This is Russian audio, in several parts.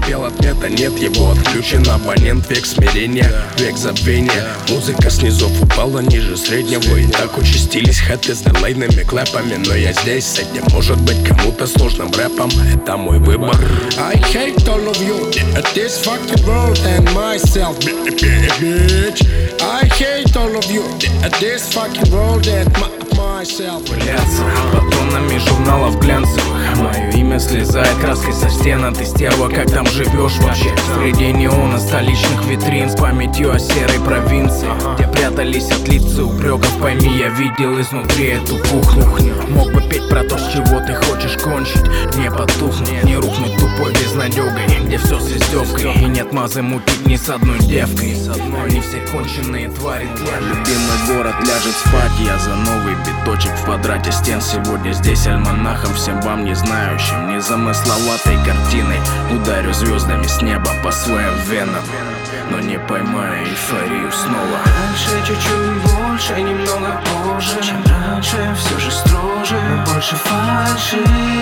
пел ответа, нет его. Отключен абонент, век смирения, век забвения. Музыка снизу упала ниже среднего. И так участились хэты с дилейными клэпами. Но я здесь с этим, может быть, кому-то сложным рэпом. Это мой выбор. I hate all of you, this fucking world and myself, bitch. I hate all of you, this fucking world and myself. Пыляться под тоннами журналов глянцевых. Мое имя слезает краской со стен. А ты, стерва, как там живешь вообще? Среди неона столичных витрин с памятью о серой провинции, где прятались от лиц и упреков. Пойми, я видел изнутри эту кухню. Мог бы петь про то, с чего ты хочешь кончить, не потухнуть, не рухнуть тупой безнадегой, где все с издевкой и нет мазы мутить ни с одной девкой. Они все конченые твари. Любимый город ляжет спать, я за новый биточек в квадрате стен. Сегодня здесь альманахом, всем вам не знающим, незамысловатой картиной ударю звездами с неба по своим венам, но не поймаю эйфорию снова. Раньше чуть-чуть больше, немного позже, чем раньше, все же строже, но больше фальши.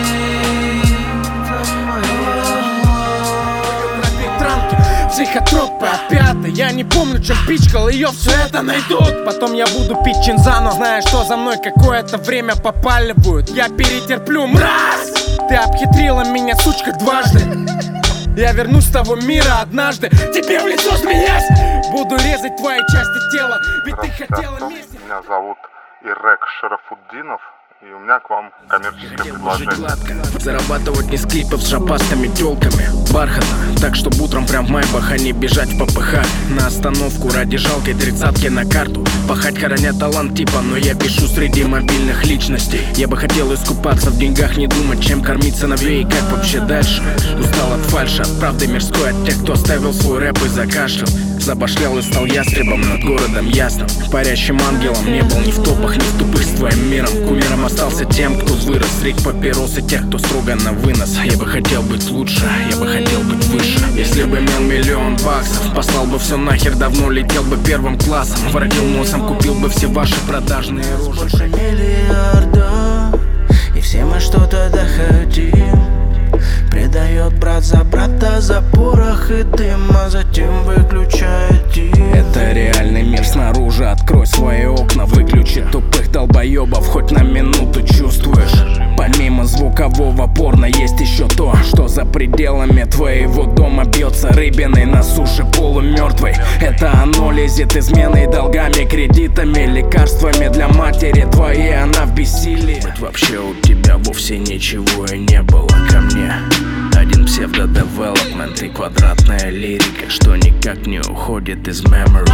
Психотропы опяты, я не помню, чем пичкал ее, все это найдут. Потом я буду пить чинзану, зная, что за мной какое-то время попаливают. Я перетерплю, мразь! Ты обхитрила меня, сучка, дважды. Я вернусь с того мира однажды, тебе в лицо смеясь. Буду резать твои части тела, ведь ты хотела мести. Меня зовут Ирек Шарафутдинов, и у меня к вам коммерческое предложение. Зарабатывать не с клипов с шапастыми тёлками, бархатно, так что утром прям в майбах, а не бежать в ППХ на остановку ради жалкой тридцатки на карту. Пахать хороня талант типа, но я пишу среди мобильных личностей. Я бы хотел искупаться в деньгах, не думать, чем кормить сыновей и как вообще дальше. Устал от фальши, от правды мирской, от тех, кто оставил свой рэп и закашлял. Забашлял и стал ястребом над городом ясным, парящим ангелом. Не был ни в топах, ни в тупых с твоим миром. Кумиром остался тем, кто вырос средь папирос и тех, кто строго на вынос. Я бы хотел быть лучше, я бы хотел быть выше. Если бы имел $1 000 000, послал бы все нахер, давно летел бы первым классом. Воротил носом, купил бы все ваши продажные рожи. Больше миллиарда, и все мы что-то доходим. Предает брат за брата, за порох и дым, а затем выключает дым. Это реальный мир снаружи, открой свои окна, выключи тупых долбоебов, хоть на минуту чувствуешь. Помимо звукового порно есть еще то, что за пределами твоего дома бьется рыбиной на суше полумертвой. Это оно лезет изменой, долгами, кредитами, лекарствами для матери твоей, она в бессилии. Ведь вообще у тебя вовсе ничего и не было ко мне. Один псевдо-девелопмент и квадратная лирика, что никак не уходит из memory.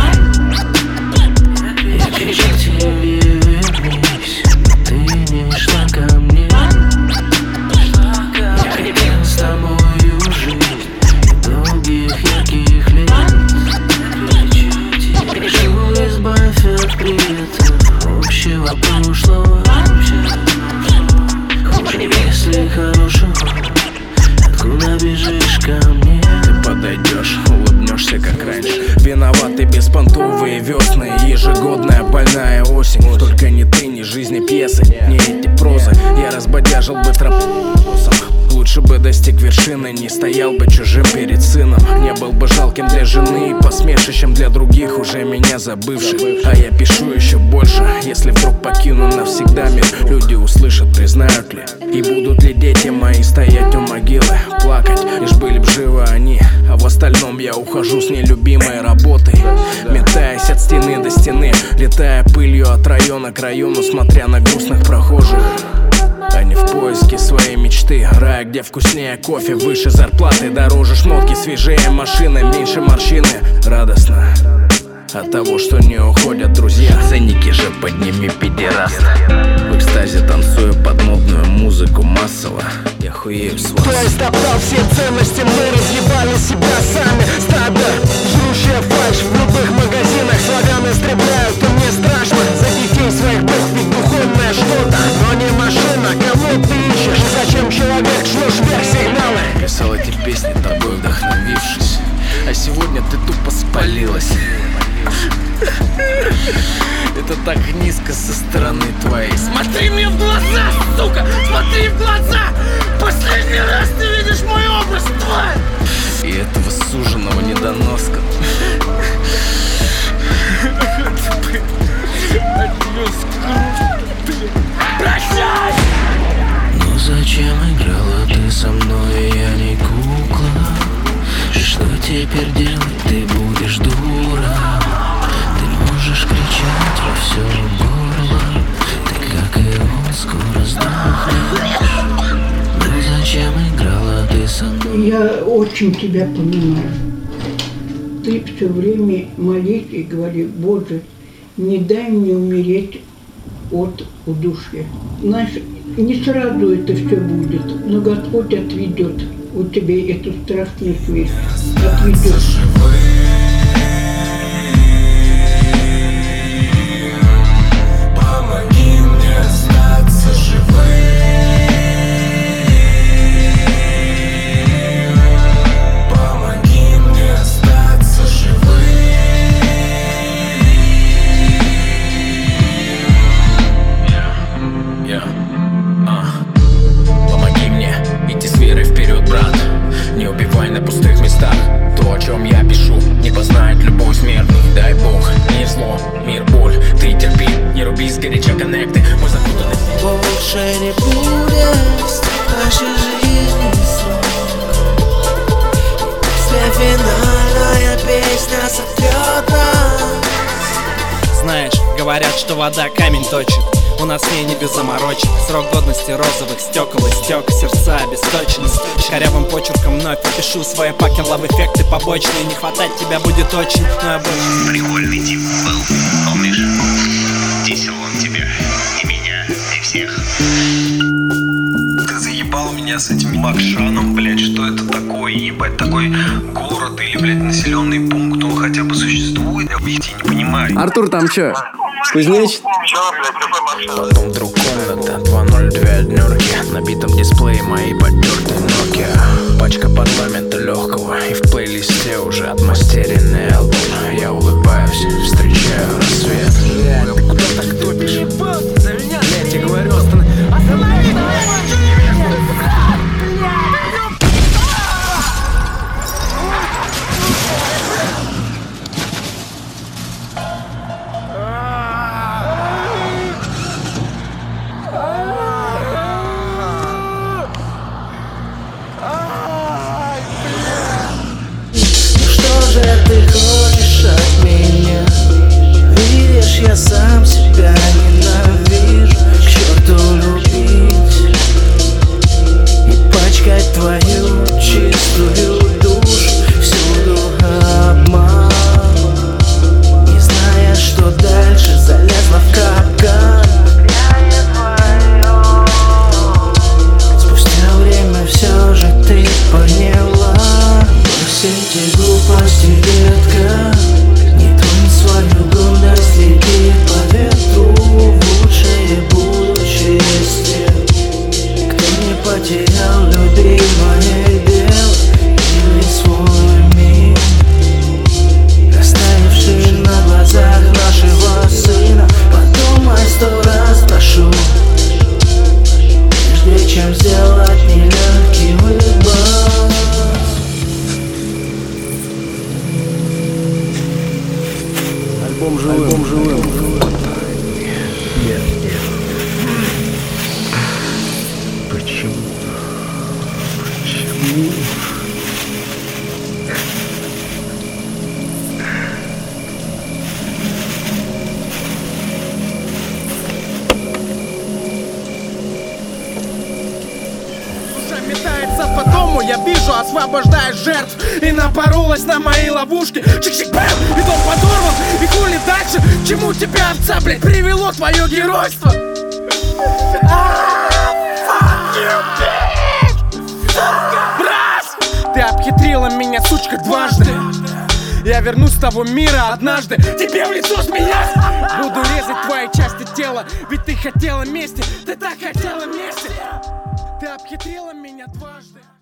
Я кричал тебе, вернись, но ты не шла ко мне. Я хотел с тобою жить и долгих ярких лет. Прошу, избавь от приветов общего прошлого. Если хорошего, откуда бежишь ко мне? Ты подойдешь, улыбнешься как раньше. Виноваты беспонтовые весны, ежегодная больная осень. Только не ты, не жизни пьесы, не эти прозы. Я разбодяжил бы тропу. Лучше бы достиг вершины, не стоял бы чужим перед сыном. Не был бы жалким для жены и посмешищем для других, уже меня забывших. А я пишу еще больше, если вдруг покину навсегда мир. Люди услышат, признают ли, и будут ли дети мои стоять у могилы, плакать, лишь были б живы они. А в остальном я ухожу с нелюбимой работой, метаясь от стены до стены, летая пылью от района к району, смотря на грустных прохожих. Они в поиске своей мечты, рая, где вкуснее кофе, выше зарплаты, дороже шмотки, свежее машины, меньше морщины. Радостно от того, что не уходят друзья. Ценники же подними, пидераст. В экстазе танцую под модную музыку массово. Я хуею с вас. Кто истоптал все ценности, мы разъебали себя сами. Стадо, жрущая фальшь в любых магазинах. Славян истребляют, и мне страшно за детей своих бог, ведь духовное что-то, но не машина. Кому ты ищешь? Зачем человек шлешь вверх сигналы? Писал эти песни, тобой вдохновившись, а сегодня ты тупо спалилась. Это так низко со стороны твоей. Смотри мне в глаза, сука! Смотри в глаза! Последний раз ты видишь мой образ, тварь! и этого суженого недоноска. Прощай! Ну зачем играла ты со мной, я не кукла? Что теперь делать, ты будешь дура? Ты можешь кричать во все горло, ты как и он скоро сдохнешь. Ну зачем играла ты со мной? Я очень тебя понимаю. Ты все время молись и говори: Боже, не дай мне умереть от удушья. Знаешь, не сразу это все будет, но Господь отведет от тебя эту страшную смерть. Отведет. Помоги мне остаться живым. Помоги мне остаться живым. Помоги мне идти с верой вперед, брат. Не убивай на пустых местах. То, о чем я пишу, не познает любой смертный. Дай Бог, мир зло, мир боль. Ты терпи, не руби сгоряча коннекты. Мы запутаны. Больше не будет нашей жизни снова. Если финальная песня сотрет нас. Знаешь, говорят, что вода камень точит. У нас с ней не без заморочек. Срок годности розовых стекол и стек. Сердца обесточены. Корявым почерком вновь опишу свои пакин-лав эффекты побочные. Не хватать тебя будет очень, но я больше. Прикольный тип был, помнишь? Тесил он тебя, и меня, и всех. Ты заебал меня с этим Макшаном, блядь. Что это такое, ебать? Такой город или, блядь, населенный пункт, он хотя бы существует? Я не понимаю. Артур, там чё? Кузнечик? Потом вдруг комната 202 однерки. На битом дисплее мои потертые Nokia. Пачка парламента легкого, и в плейлисте уже отмастеренный альбом. Я улыбаюсь, встречаю рассвет. Ты куда так топишь? Я тебе говорю, останови. Ты хочешь от меня? Видишь, я сам себя ненавижу. К черту любить и пачкать твою чистую душу. Всюду обман, не зная, что дальше, залезла в капкан. Спустя время все же ты поняла. Все эти глупости, детка, не тронь свою гордость, лети по ветру. Лучшее будущее с тем, кто не потерял любимое дело или свой мир, растаявший на глазах нашего сына. Подумай 100 раз, прошу, прежде чем сделать нелегкий выбор. Альбом живым. Нет. Почему? Метается по дому, я вижу, освобождает жертв. И напоролась на мои ловушки. Чик-чик-бэм, и дом подорван. И хули дальше? К чему тебя, овца, блядь, привело твое геройство? Брась! Ты обхитрила меня, сучка, дважды. Я вернусь с того мира однажды. Тебе в лицо смеясь. Буду резать твои части тела. Ведь ты хотела мести. Ты так хотела мести. Ты обхитрила меня дважды.